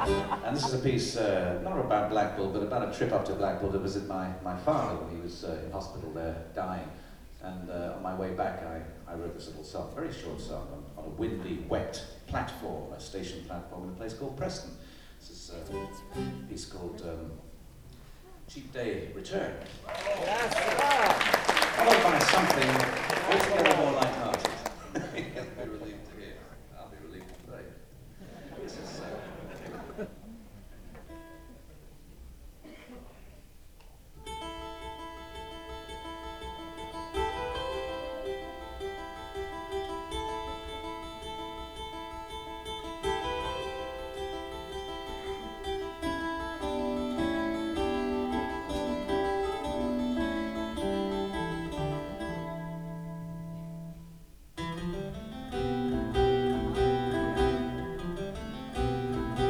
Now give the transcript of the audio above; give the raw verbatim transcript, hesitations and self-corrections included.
And this is a piece, uh, not about Blackpool, but about a trip up to Blackpool to visit my, my father when he was uh, in hospital there, dying. And uh, on my way back, I, I wrote this little song, very short song, on, on a windy, wet platform, a station platform in a place called Preston. This is uh, a piece called um, Cheap Day Return. Yes, Followed by something altogether more like